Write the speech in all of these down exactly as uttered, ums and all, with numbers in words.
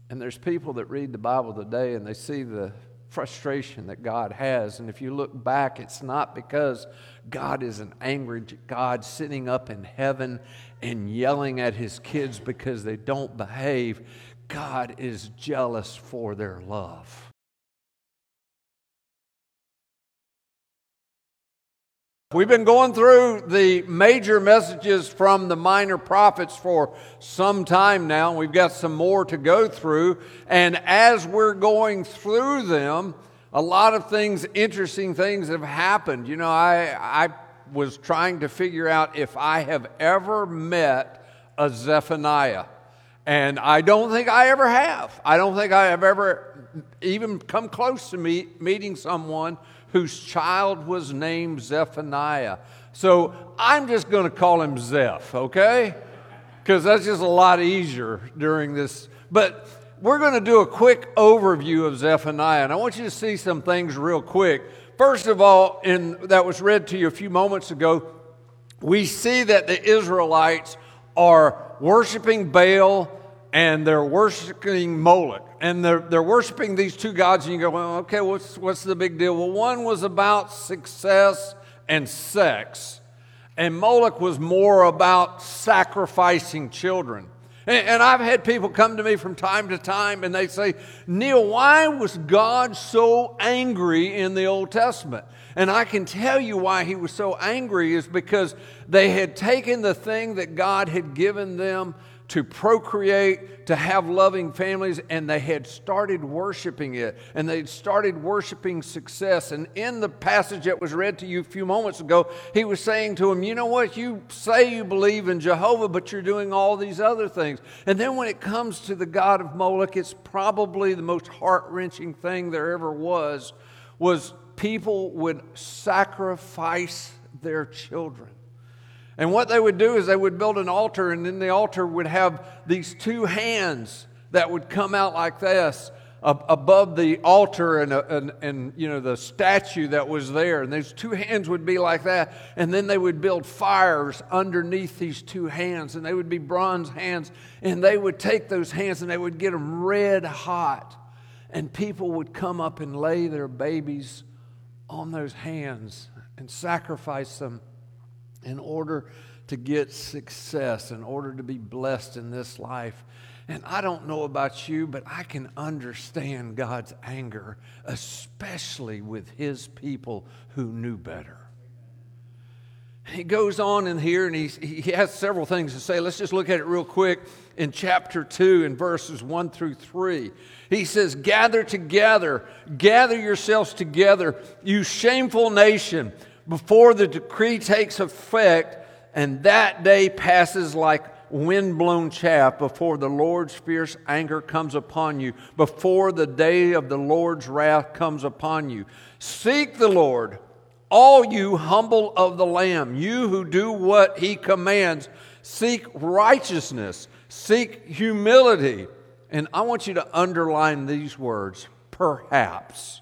And there's people that read the Bible today and they see the frustration that God has. And if you look back, it's not because God is an angry God sitting up in heaven and yelling at his kids because they don't behave. God is jealous for their love. We've been going through the major messages from the minor prophets for some time now. We've got some more to go through. And as we're going through them, a lot of things, interesting things have happened. You know, I, I was trying to figure out if I have ever met a Zephaniah. And I don't think I ever have. I don't think I have ever even come close to meet, meeting someone whose child was named Zephaniah. So I'm just going to call him Zeph, okay? Because that's just a lot easier during this. But we're going to do a quick overview of Zephaniah, and I want you to see some things real quick. First of all, in that was read to you a few moments ago, we see that the Israelites are worshiping Baal and they're worshiping Moloch. And they're, they're worshiping these two gods, and you go, well, okay, what's, what's the big deal? Well, one was about success and sex, and Moloch was more about sacrificing children. And, and I've had people come to me from time to time, and they say, Neil, why was God so angry in the Old Testament? And I can tell you why he was so angry is because they had taken the thing that God had given them to procreate, to have loving families, and they had started worshiping it, and they'd started worshiping success. And in the passage that was read to you a few moments ago, he was saying to them, you know what, you say you believe in Jehovah, but you're doing all these other things. And then when it comes to the god of Moloch, it's probably the most heart-wrenching thing there ever was, was people would sacrifice their children. And what they would do is they would build an altar, and then the altar would have these two hands that would come out like this above the altar and, and, and you know the statue that was there. And those two hands would be like that. And then they would build fires underneath these two hands, and they would be bronze hands. And they would take those hands and they would get them red hot. And people would come up and lay their babies on those hands and sacrifice them in order to get success, in order to be blessed in this life. And I don't know about you, but I can understand God's anger, especially with his people who knew better. He goes on in here, and he, he has several things to say. Let's just look at it real quick. In chapter two, in verses one through three, he says, gather together, gather yourselves together, you shameful nation, before the decree takes effect, and that day passes like wind-blown chaff before the Lord's fierce anger comes upon you, before the day of the Lord's wrath comes upon you. Seek the Lord, all you humble of the land, you who do what he commands. Seek righteousness, seek humility. And I want you to underline these words, perhaps,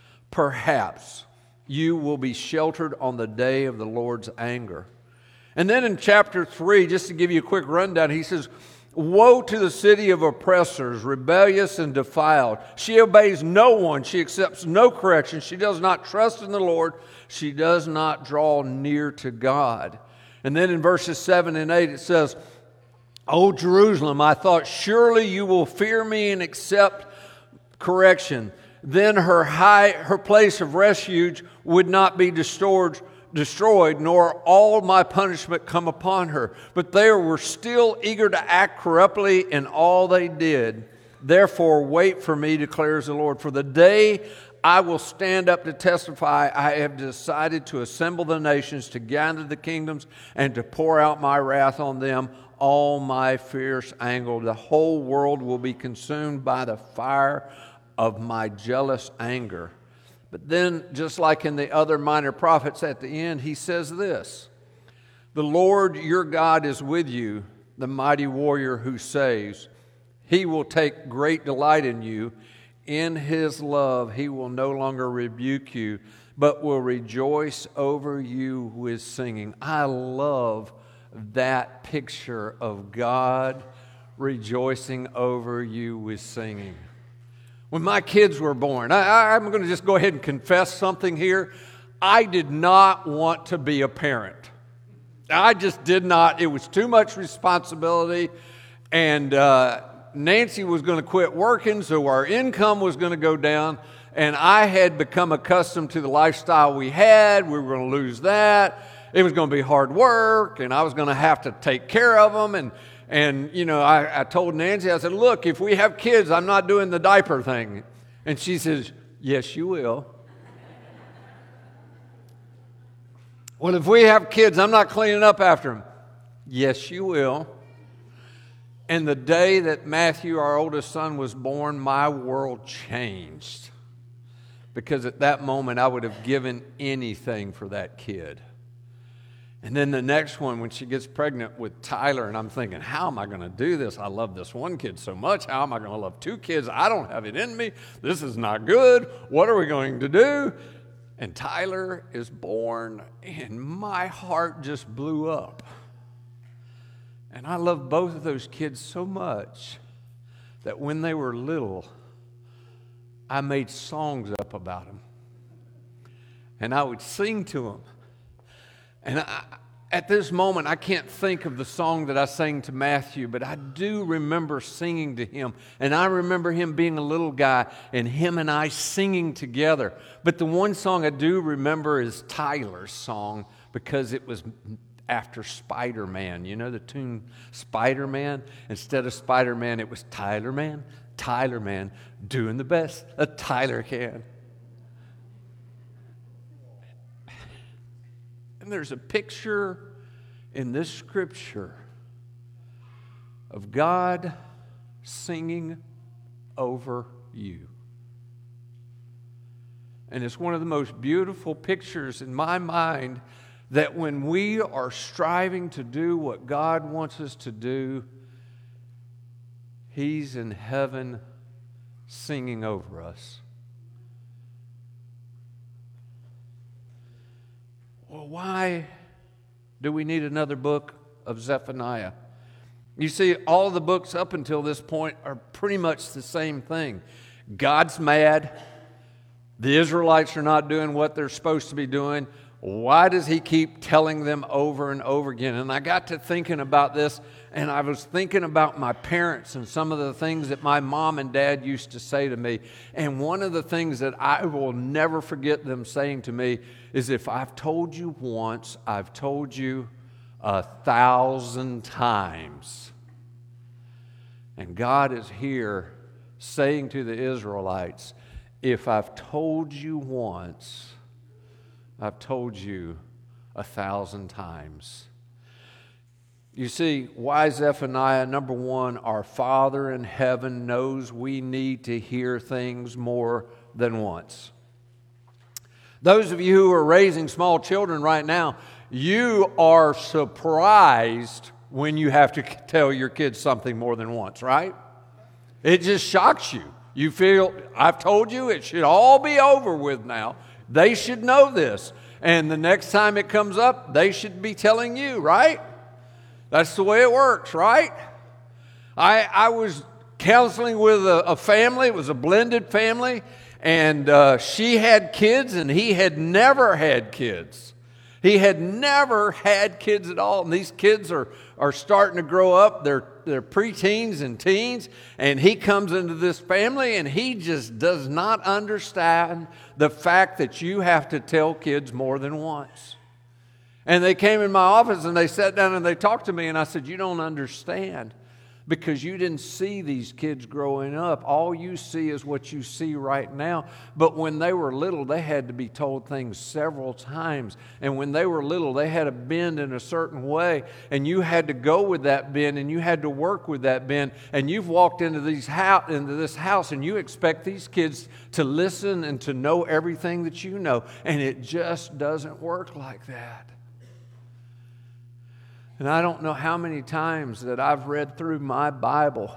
perhaps you will be sheltered on the day of the Lord's anger. And then in chapter three, just to give you a quick rundown, he says, woe to the city of oppressors, rebellious and defiled. She obeys no one. She accepts no correction. She does not trust in the Lord. She does not draw near to God. And then in verses seven and eight, it says, O Jerusalem, I thought, surely you will fear me and accept correction. Then her high, her place of refuge would not be destroyed, destroyed, nor all my punishment come upon her. But they were still eager to act corruptly in all they did. Therefore, wait for me, declares the Lord. For the day I will stand up to testify, I have decided to assemble the nations, to gather the kingdoms, and to pour out my wrath on them, all my fierce anger. The whole world will be consumed by the fire of my jealous anger. But then, just like in the other minor prophets at the end, he says this, the Lord your God is with you, the mighty warrior who saves. He will take great delight in you. In his love, he will no longer rebuke you, but will rejoice over you with singing. I love that picture of God rejoicing over you with singing. When my kids were born, I, I, I'm going to just go ahead and confess something here. I did not want to be a parent. I just did not. It was too much responsibility, and uh, Nancy was going to quit working, so our income was going to go down, and I had become accustomed to the lifestyle we had. We were going to lose that. It was going to be hard work, and I was going to have to take care of them, and And, you know, I, I told Nancy, I said, look, if we have kids, I'm not doing the diaper thing. And she says, yes, you will. Well, if we have kids, I'm not cleaning up after them. Yes, you will. And the day that Matthew, our oldest son, was born, my world changed. Because at that moment, I would have given anything for that kid. And then the next one, when she gets pregnant with Tyler, and I'm thinking, how am I going to do this? I love this one kid so much. How am I going to love two kids? I don't have it in me. This is not good. What are we going to do? And Tyler is born, and my heart just blew up. And I love both of those kids so much that when they were little, I made songs up about them. And I would sing to them. And I, at this moment, I can't think of the song that I sang to Matthew, but I do remember singing to him. And I remember him being a little guy and him and I singing together. But the one song I do remember is Tyler's song, because it was after Spider-Man. You know the tune Spider-Man? Instead of Spider-Man, it was Tyler Man, Tyler Man, doing the best a Tyler can. And there's a picture in this scripture of God singing over you. And it's one of the most beautiful pictures in my mind, that when we are striving to do what God wants us to do, He's in heaven singing over us. Well, why do we need another book of Zephaniah? You see, all the books up until this point are pretty much the same thing. God's mad. The Israelites are not doing what they're supposed to be doing. Why does He keep telling them over and over again? And I got to thinking about this, and I was thinking about my parents and some of the things that my mom and dad used to say to me. And one of the things that I will never forget them saying to me is, if I've told you once, I've told you a thousand times. And God is here saying to the Israelites, if I've told you once, I've told you a thousand times. You see, why Zephaniah? Number one, our Father in heaven knows we need to hear things more than once. Those of you who are raising small children right now, you are surprised when you have to tell your kids something more than once, right? It just shocks you. You feel, I've told you, it should all be over with now. They should know this. And the next time it comes up, they should be telling you, right? That's the way it works, right? I, I was counseling with a, a family. It was a blended family. And uh, she had kids, and he had never had kids. He had never had kids at all. And these kids are, are starting to grow up. They're, they're preteens and teens. And he comes into this family, and he just does not understand the fact that you have to tell kids more than once. And they came in my office, and they sat down, and they talked to me. And I said, you don't understand, because you didn't see these kids growing up. All you see is what you see right now. But when they were little, they had to be told things several times. And when they were little, they had to bend in a certain way. And you had to go with that bend, and you had to work with that bend. And you've walked into, these house, into this house, and you expect these kids to listen and to know everything that you know. And it just doesn't work like that. And I don't know how many times that I've read through my Bible,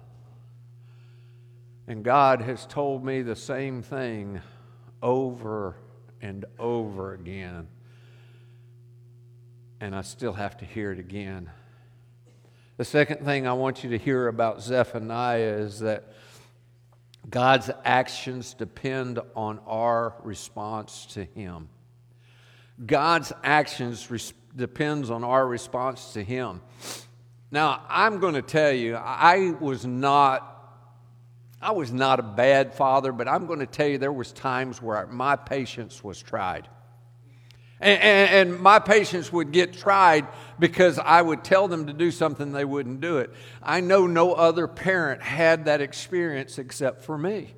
and God has told me the same thing over and over again, and I still have to hear it again. The second thing I want you to hear about Zephaniah is that God's actions depend on our response to Him. God's actions res- depends on our response to Him. Now, I'm going to tell you, I was not I was not a bad father, but I'm going to tell you there was times where my patience was tried. And, and, and my patience would get tried because I would tell them to do something, they wouldn't do it. I know no other parent had that experience except for me.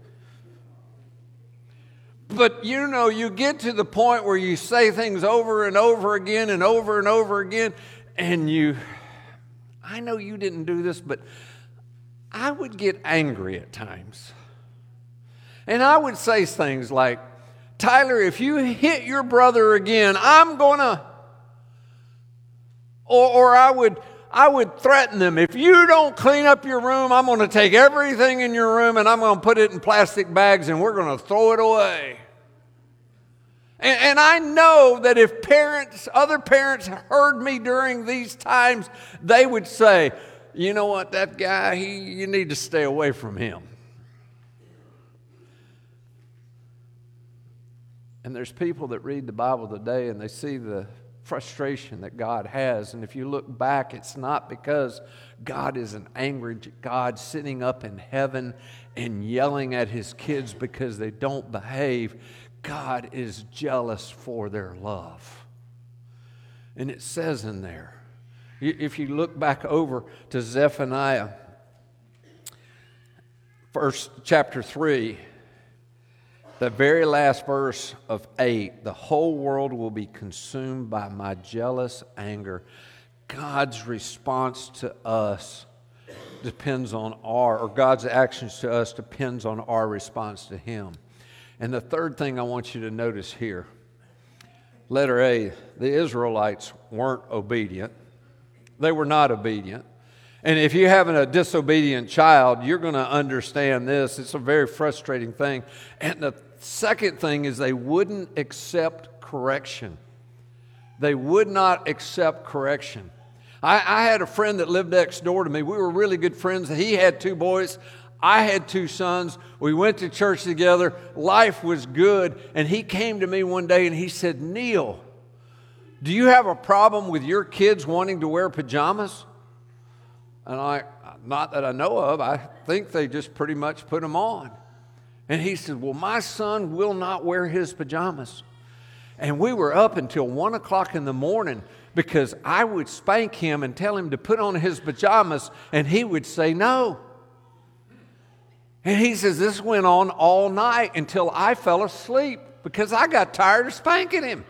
But you know, you get to the point where you say things over and over again and over and over again, and you, I know you didn't do this, but I would get angry at times. And I would say things like, Tyler, if you hit your brother again, I'm going to, or, or I would I would threaten them, if you don't clean up your room, I'm going to take everything in your room and I'm going to put it in plastic bags and we're going to throw it away. And, and I know that if parents, other parents heard me during these times, they would say, you know what, that guy, he, you need to stay away from him. And there's people that read the Bible today and they see the frustration that God has. And if you look back, it's not because God is an angry God sitting up in heaven and yelling at His kids because they don't behave. God is jealous for their love. And it says in there, if you look back over to Zephaniah, first chapter three, the very last verse of eight, the whole world will be consumed by my jealous anger. God's response to us depends on our, or God's actions to us depends on our response to Him. And the third thing I want you to notice here, letter A, the Israelites weren't obedient. They were not obedient. And if you have a disobedient child, you're going to understand this. It's a very frustrating thing. And the second thing is they wouldn't accept correction. They would not accept correction. I, I had a friend that lived next door to me. We were really good friends. He had two boys. I had two sons. We went to church together. Life was good. And he came to me one day and he said, Neil, do you have a problem with your kids wanting to wear pajamas? And I, not that I know of, I think they just pretty much put them on. And he said, well, my son will not wear his pajamas. And we were up until one o'clock in the morning because I would spank him and tell him to put on his pajamas, and he would say no. And he says, this went on all night until I fell asleep because I got tired of spanking him.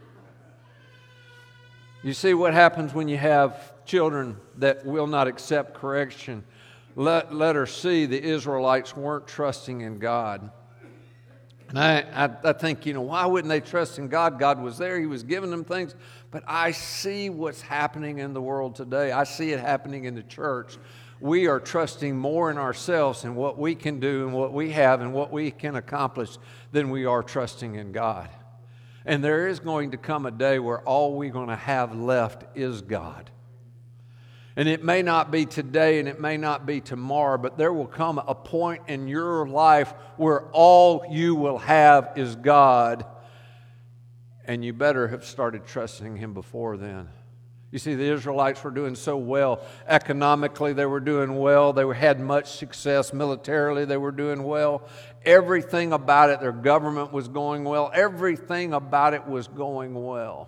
You see what happens when you have children that will not accept correction. Let, letter C, the Israelites weren't trusting in God. And I, I, I think, you know, why wouldn't they trust in God? God was there. He was giving them things. But I see what's happening in the world today. I see it happening in the church. We are trusting more in ourselves and what we can do and what we have and what we can accomplish than we are trusting in God. And there is going to come a day where all we're going to have left is God. And it may not be today and it may not be tomorrow, but there will come a point in your life where all you will have is God. And you better have started trusting Him before then. You see, the Israelites were doing so well. Economically, they were doing well. They had much success. Militarily, they were doing well. Everything about it, their government was going well. Everything about it was going well.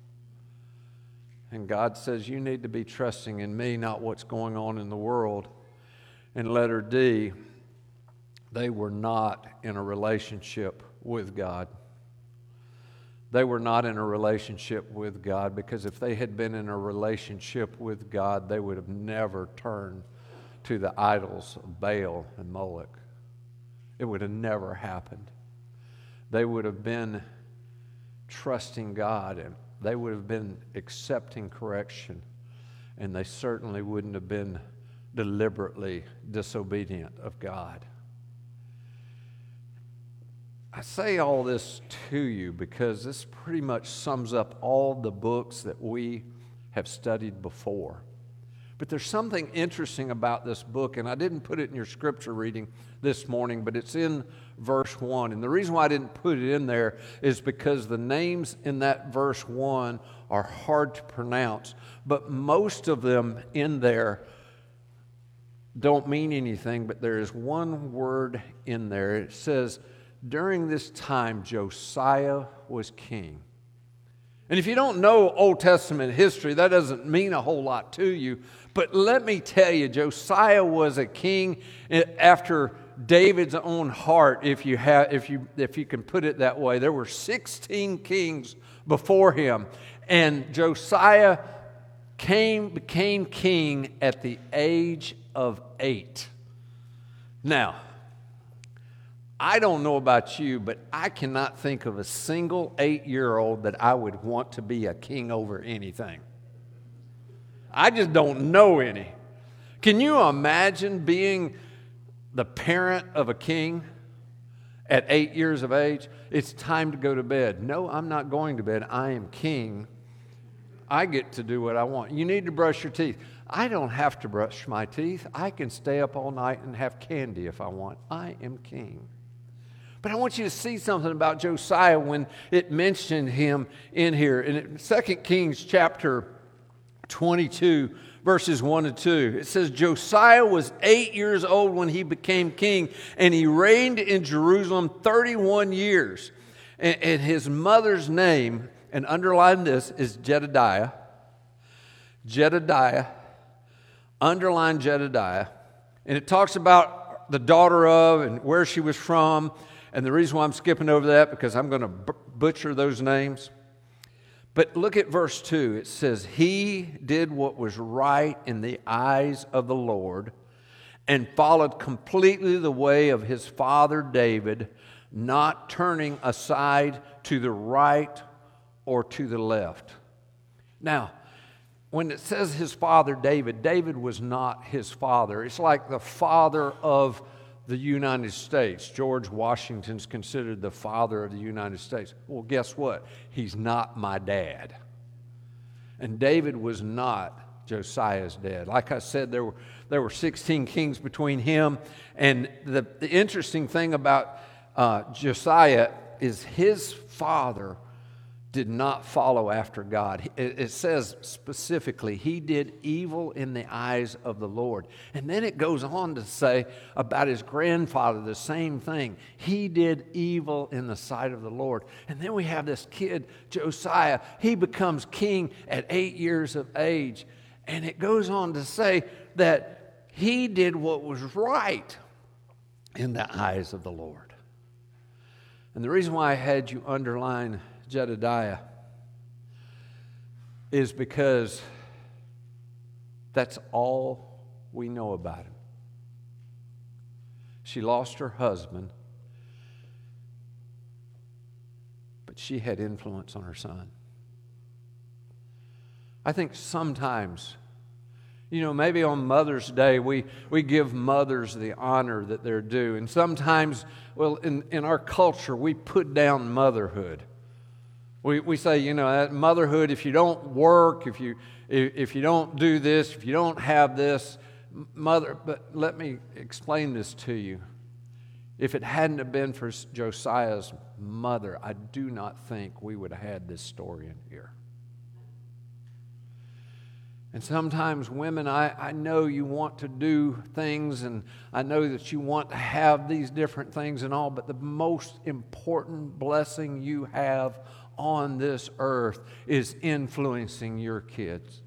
And God says, you need to be trusting in me, not what's going on in the world. And letter D, they were not in a relationship with God. They were not in a relationship with God, because if they had been in a relationship with God, they would have never turned to the idols of Baal and Moloch. It would have never happened. They would have been trusting God, and they would have been accepting correction, and they certainly wouldn't have been deliberately disobedient of God. I say all this to you because this pretty much sums up all the books that we have studied before. But there's something interesting about this book, and I didn't put it in your scripture reading this morning, but it's in verse one. And the reason why I didn't put it in there is because the names in that verse one are hard to pronounce, but most of them in there don't mean anything, but there is one word in there. It says, during this time, Josiah was king. And if you don't know Old Testament history, that doesn't mean a whole lot to you. But let me tell you, Josiah was a king after David's own heart, if you have, if you, if you can put it that way. There were sixteen kings before him, and Josiah came became king at the age of eight. Now, I don't know about you, but I cannot think of a single eight-year-old that I would want to be a king over anything. I just don't know any. Can you imagine being the parent of a king at eight years of age? It's time to go to bed. No, I'm not going to bed. I am king. I get to do what I want. You need to brush your teeth. I don't have to brush my teeth. I can stay up all night and have candy if I want. I am king. But I want you to see something about Josiah when it mentioned him in here. In Second Kings chapter twenty-two, verses one and two, it says, Josiah was eight years old when he became king, and he reigned in Jerusalem thirty-one years. And, and his mother's name, and underline this, is Jedediah. Jedediah. Underline Jedediah. And it talks about the daughter of and where she was from. And the reason why I'm skipping over that, because I'm going to butcher those names. But look at verse two. It says, he did what was right in the eyes of the Lord and followed completely the way of his father David, not turning aside to the right or to the left. Now, when it says his father David, David was not his father. It's like the father of the United States. George Washington's considered the father of the United States. Well, guess what? He's not my dad. And David was not Josiah's dad. Like I said, there were there were sixteen kings between him. And the, the interesting thing about uh, Josiah is his father did not follow after God. It, it says specifically, he did evil in the eyes of the Lord. And then it goes on to say about his grandfather the same thing. He did evil in the sight of the Lord. And then we have this kid, Josiah. He becomes king at eight years of age. And it goes on to say that he did what was right in the eyes of the Lord. And the reason why I had you underline Jedediah is because that's all we know about him. She lost her husband, but she had influence on her son. I think sometimes, you know, maybe on Mother's Day, we, we give mothers the honor that they're due. And sometimes, well, in, in our culture, we put down motherhood. We we say, you know, that motherhood, if you don't work, if you if, if you don't do this, if you don't have this, mother, but let me explain this to you. If it hadn't have been for Josiah's mother, I do not think we would have had this story in here. And sometimes women, I, I know you want to do things, and I know that you want to have these different things and all, but the most important blessing you have on this earth is influencing your kids.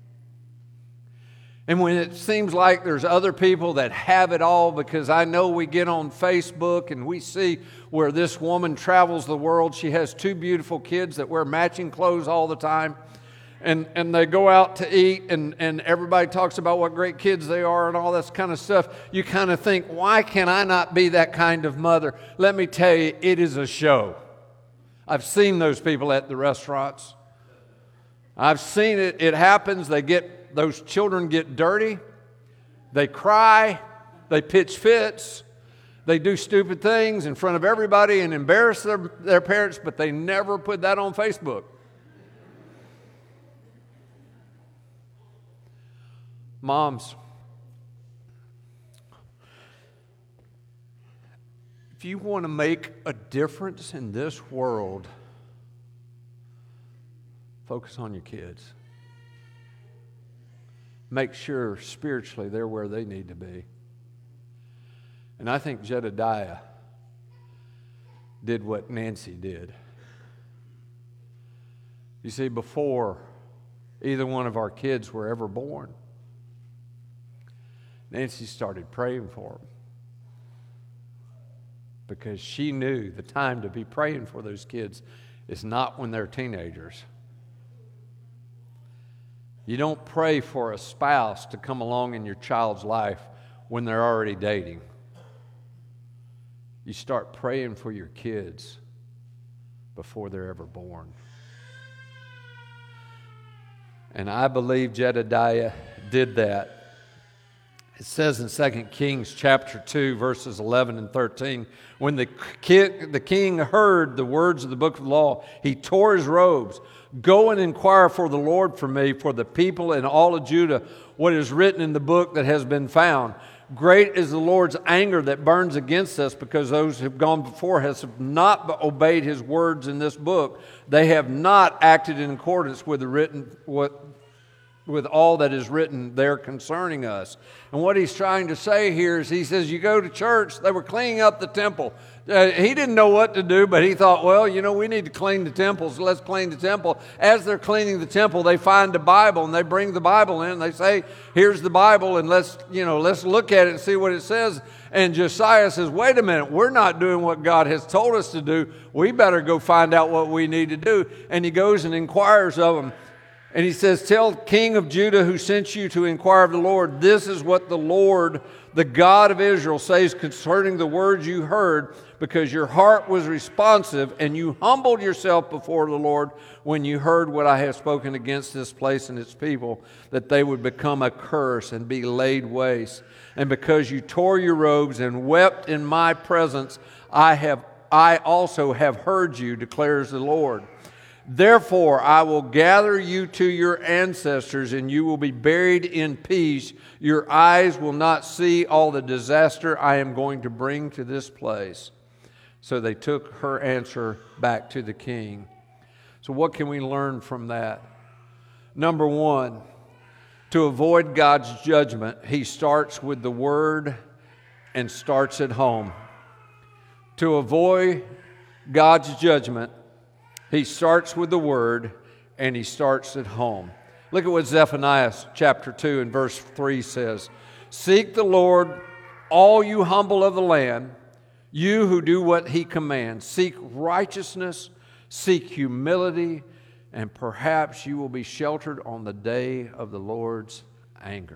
And when it seems like there's other people that have it all, because I know we get on Facebook and we see where this woman travels the world. She has two beautiful kids that wear matching clothes all the time. And and they go out to eat, and, and everybody talks about what great kids they are and all this kind of stuff. You kind of think, why can I not be that kind of mother? Let me tell you, it is a show. I've seen those people at the restaurants. I've seen it. It happens. They get, those children get dirty. They cry. They pitch fits. They do stupid things in front of everybody and embarrass their, their parents, but they never put that on Facebook. Moms, if you want to make a difference in this world, focus on your kids. Make sure spiritually they're where they need to be. And I think Jedediah did what Nancy did. You see, before either one of our kids were ever born, Nancy started praying for them because she knew the time to be praying for those kids is not when they're teenagers. You don't pray for a spouse to come along in your child's life when they're already dating. You start praying for your kids before they're ever born. And I believe Jedediah did that. It says in Second Kings chapter two, verses eleven and thirteen, when the king, the king heard the words of the book of the law, he tore his robes. Go and inquire for the Lord for me, for the people and all of Judah, what is written in the book that has been found. Great is the Lord's anger that burns against us, because those who have gone before us have not obeyed his words in this book. They have not acted in accordance with the written what with all that is written there concerning us. And what he's trying to say here is, he says, you go to church, they were cleaning up the temple. Uh, he didn't know what to do, but he thought, well, you know, we need to clean the temple, so let's clean the temple. As they're cleaning the temple, they find the Bible, and they bring the Bible in, and they say, here's the Bible, and let's, you know, let's look at it and see what it says. And Josiah says, wait a minute, we're not doing what God has told us to do. We better go find out what we need to do. And he goes and inquires of them. And he says, tell King of Judah who sent you to inquire of the Lord, this is what the Lord, the God of Israel, says concerning the words you heard, because your heart was responsive and you humbled yourself before the Lord when you heard what I have spoken against this place and its people, that they would become a curse and be laid waste. And because you tore your robes and wept in my presence, I have I also have heard you, declares the Lord. Therefore, I will gather you to your ancestors, and you will be buried in peace. Your eyes will not see all the disaster I am going to bring to this place. So they took her answer back to the king. So what can we learn from that? Number one, to avoid God's judgment, he starts with the word and starts at home. To avoid God's judgment, he starts with the word, and he starts at home. Look at what Zephaniah chapter two and verse three says. Seek the Lord, all you humble of the land, you who do what he commands. Seek righteousness, seek humility, and perhaps you will be sheltered on the day of the Lord's anger.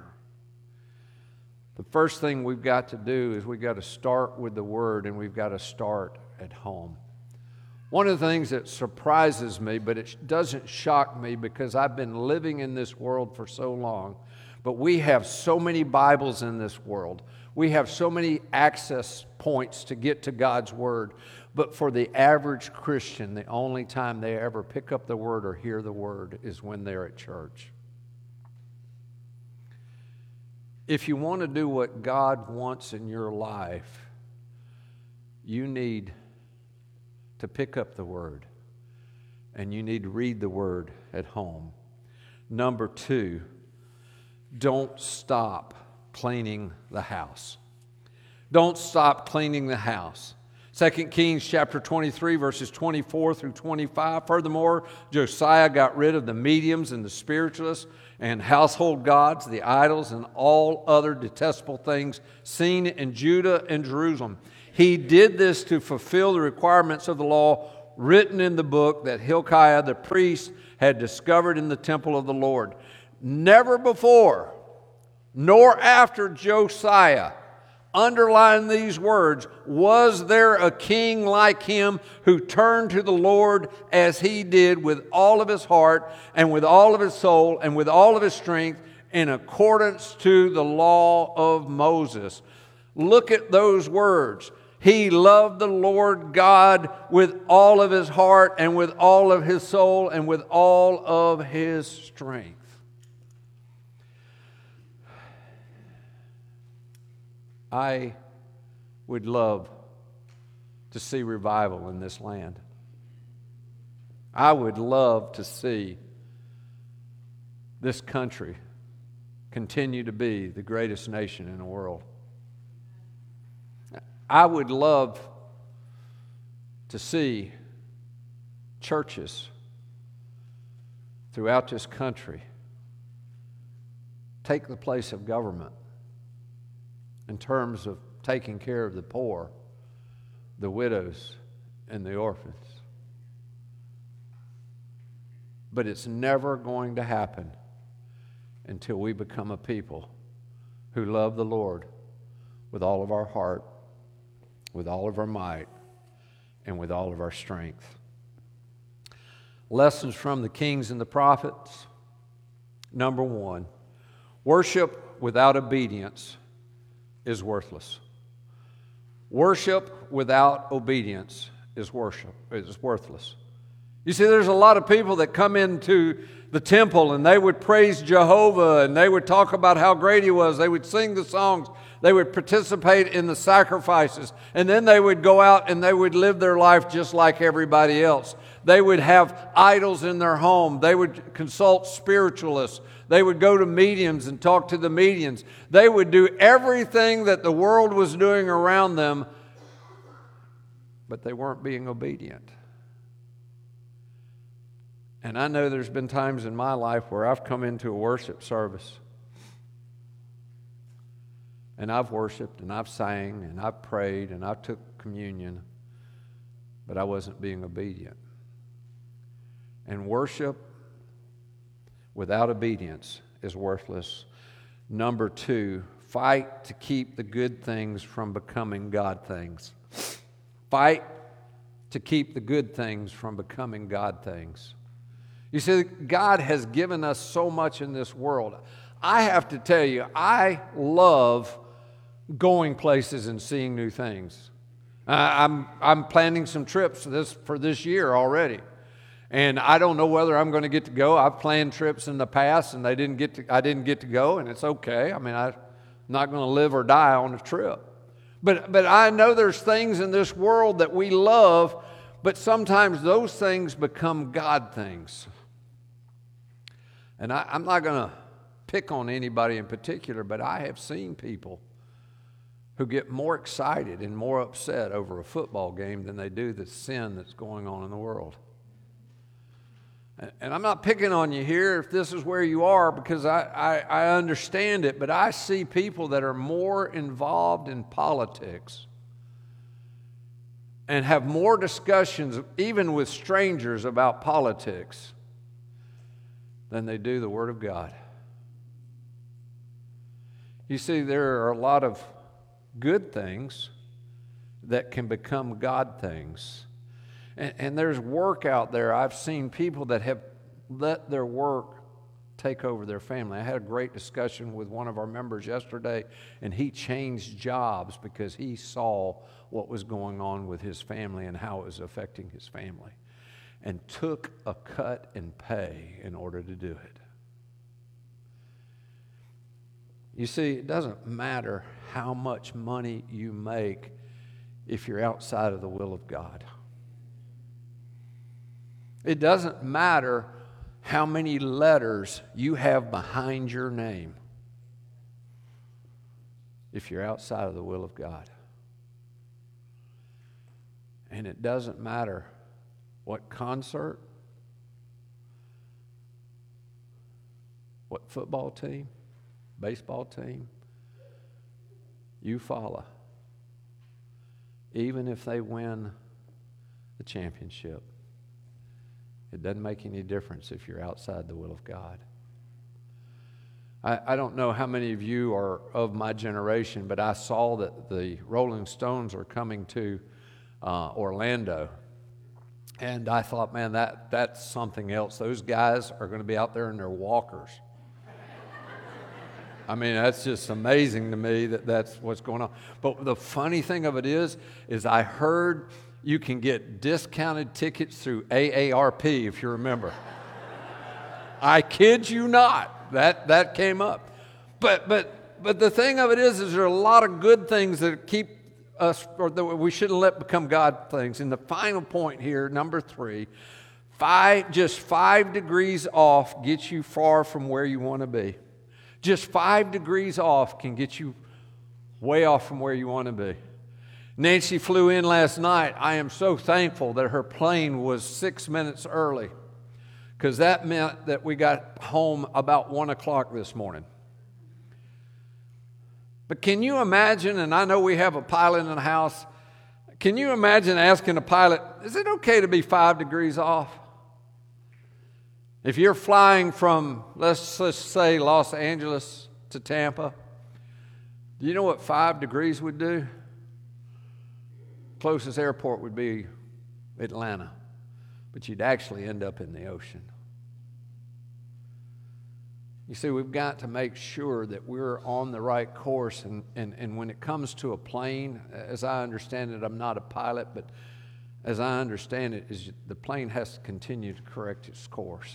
The first thing we've got to do is we've got to start with the word, and we've got to start at home. One of the things that surprises me, but it doesn't shock me because I've been living in this world for so long, but we have so many Bibles in this world. We have so many access points to get to God's Word. But for the average Christian, the only time they ever pick up the Word or hear the Word is when they're at church. If you want to do what God wants in your life, you need to pick up the Word, and you need to read the Word at home. Number two, don't stop cleaning the house. Don't stop cleaning the house. Second Kings chapter twenty-three, verses twenty-four through twenty-five. Furthermore, Josiah got rid of the mediums and the spiritualists and household gods, the idols, and all other detestable things seen in Judah and Jerusalem. He did this to fulfill the requirements of the law written in the book that Hilkiah the priest had discovered in the temple of the Lord. Never before, nor after Josiah, underline these words, was there a king like him who turned to the Lord as he did with all of his heart and with all of his soul and with all of his strength in accordance to the law of Moses. Look at those words. He loved the Lord God with all of his heart and with all of his soul and with all of his strength. I would love to see revival in this land. I would love to see this country continue to be the greatest nation in the world. I would love to see churches throughout this country take the place of government in terms of taking care of the poor, the widows, and the orphans. But it's never going to happen until we become a people who love the Lord with all of our heart, with all of our might, and with all of our strength. Lessons from the kings and the prophets. Number one, worship without obedience is worthless. Worship without obedience is worship is worthless. You see, there's a lot of people that come into the temple and they would praise Jehovah and they would talk about how great He was. They would sing the songs. They would participate in the sacrifices. And then they would go out and they would live their life just like everybody else. They would have idols in their home. They would consult spiritualists. They would go to mediums and talk to the mediums. They would do everything that the world was doing around them, but they weren't being obedient. And I know there's been times in my life where I've come into a worship service and I've worshiped and I've sang and I've prayed and I took communion, but I wasn't being obedient. And worship without obedience is worthless. Number two, fight to keep the good things from becoming God things. Fight to keep the good things from becoming God things. You see, God has given us so much in this world. I have to tell you, I love going places and seeing new things. I'm, I'm planning some trips for this, for this year already. And I don't know whether I'm going to get to go. I've planned trips in the past and they didn't get to, I didn't get to go, and it's okay. I mean, I'm not going to live or die on a trip. But, but I know there's things in this world that we love, but sometimes those things become God things. And I, I'm not going to pick on anybody in particular, but I have seen people who get more excited and more upset over a football game than they do the sin that's going on in the world. And I'm not picking on you here if this is where you are, because I, I, I understand it, but I see people that are more involved in politics and have more discussions, even with strangers, about politics than they do the Word of God. You see, there are a lot of good things that can become God things. And, and there's work out there. I've seen people that have let their work take over their family. I had a great discussion with one of our members yesterday, and he changed jobs because he saw what was going on with his family and how it was affecting his family, and took a cut in pay in order to do it. You see, it doesn't matter how much money you make if you're outside of the will of God. It doesn't matter how many letters you have behind your name if you're outside of the will of God. And it doesn't matter what concert, what football team, baseball team you follow, even if they win the championship. It doesn't make any difference if you're outside the will of God. I, I don't know how many of you are of my generation, but I saw that the Rolling Stones are coming to uh, Orlando. And I thought, man, that, that's something else. Those guys are going to be out there in their walkers. I mean, that's just amazing to me that that's what's going on. But the funny thing of it is, is I heard you can get discounted tickets through A A R P, if you remember. I kid you not. That that came up. But but but the thing of it is, is there are a lot of good things that keep us, or that we shouldn't let become God things. And the final point here, number three, five, just five degrees off gets you far from where you want to be. Just five degrees off can get you way off from where you want to be. Nancy flew in last night. I am so thankful that her plane was six minutes early, because that meant that we got home about one o'clock this morning. But can you imagine, and I know we have a pilot in the house, can you imagine asking a pilot, is it okay to be five degrees off? If you're flying from, let's just say, Los Angeles to Tampa, do you know what five degrees would do? Closest airport would be Atlanta, but you'd actually end up in the ocean. You see, we've got to make sure that we're on the right course. And, and, and when it comes to a plane, as I understand it, I'm not a pilot, but as I understand it, is the plane has to continue to correct its course.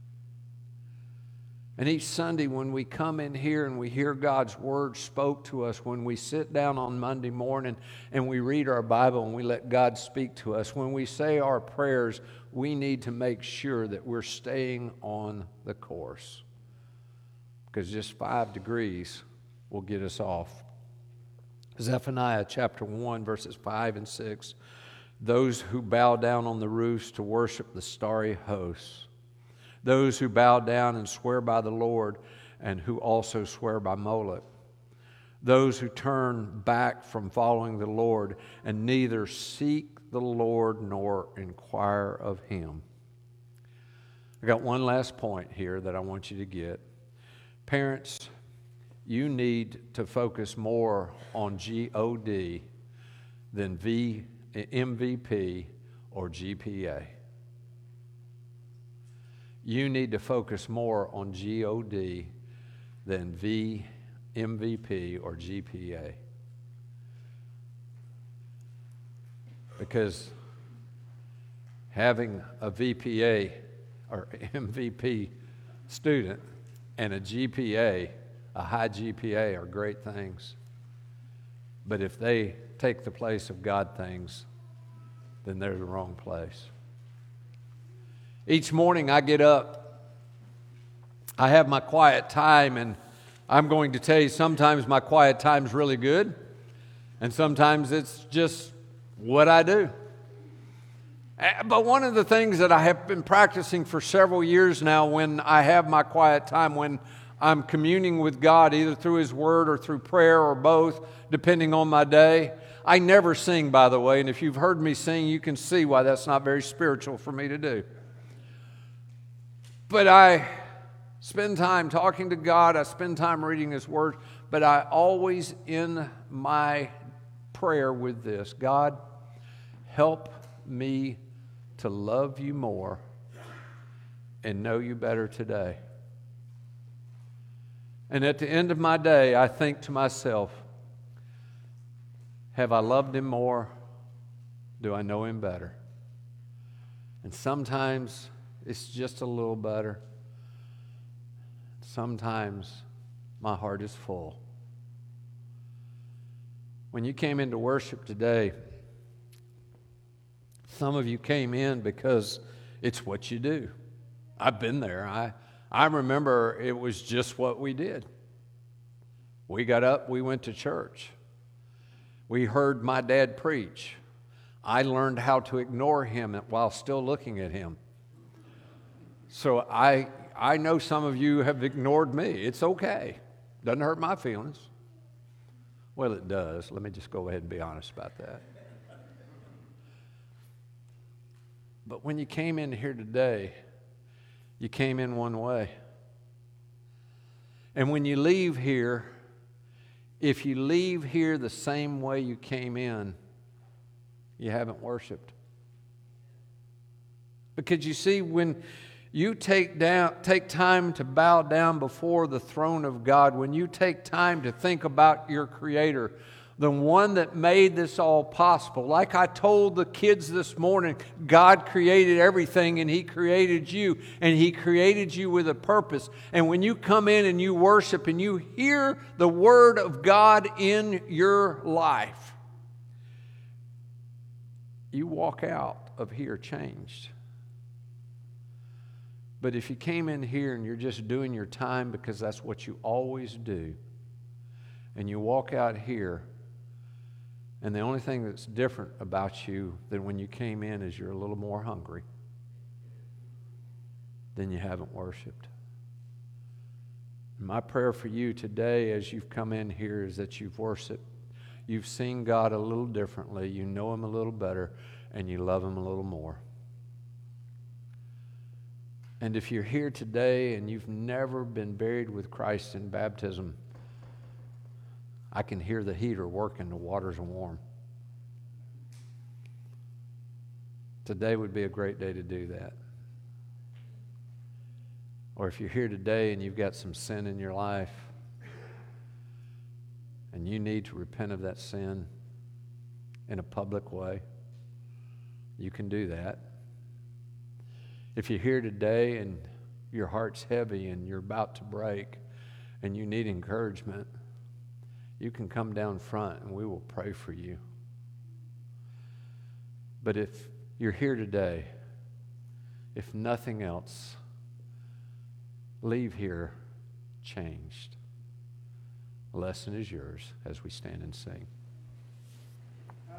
And each Sunday when we come in here and we hear God's word spoke to us, when we sit down on Monday morning and we read our Bible and we let God speak to us, when we say our prayers, we need to make sure that we're staying on the course. Because just five degrees will get us off. Zephaniah chapter one, verses five and six. Those who bow down on the roofs to worship the starry hosts. Those who bow down and swear by the Lord, and who also swear by Moloch. Those who turn back from following the Lord, and neither seek the Lord nor inquire of Him. I got one last point here that I want you to get. Parents, you need to focus more on G O D than v, M V P or G P A. You need to focus more on G O D than V, M V P or G P A. Because having a V P A or M V P student and a G P A, a high G P A, are great things. But if they take the place of God things, then they're the wrong place. Each morning I get up, I have my quiet time, and I'm going to tell you, sometimes my quiet time's really good, and sometimes it's just what I do. But one of the things that I have been practicing for several years now, when I have my quiet time, when I'm communing with God, either through His Word or through prayer or both, depending on my day. I never sing, by the way, and if you've heard me sing, you can see why that's not very spiritual for me to do. But I spend time talking to God, I spend time reading His Word, but I always end my prayer with this: God, help me to love You more and know You better today. And at the end of my day, I think to myself, have I loved Him more? Do I know Him better? And sometimes it's just a little better. Sometimes my heart is full. When you came into worship today, some of you came in because it's what you do. I've been there. I, I remember it was just what we did. We got up, we went to church. We heard my dad preach. I learned how to ignore him while still looking at him. So I, I know some of you have ignored me. It's okay. Doesn't hurt my feelings. Well, it does. Let me just go ahead and be honest about that. But when you came in here today, you came in one way. And when you leave here, if you leave here the same way you came in, you haven't worshiped. Because you see, when you take down, take time to bow down before the throne of God, when you take time to think about your Creator, the one that made this all possible. Like I told the kids this morning, God created everything and He created you, and He created you with a purpose. And when you come in and you worship and you hear the Word of God in your life, you walk out of here changed. But if you came in here and you're just doing your time because that's what you always do, and you walk out here, and the only thing that's different about you than when you came in is you're a little more hungry, then you haven't worshiped. My prayer for you today as you've come in here is that you've worshiped. You've seen God a little differently, you know Him a little better, and you love Him a little more. And if you're here today and you've never been buried with Christ in baptism, I can hear the heater working, the water's warm. Today would be a great day to do that. Or if you're here today and you've got some sin in your life and you need to repent of that sin in a public way, you can do that. If you're here today and your heart's heavy and you're about to break and you need encouragement, you can come down front and we will pray for you. But if you're here today, if nothing else, leave here changed. The lesson is yours as we stand and sing.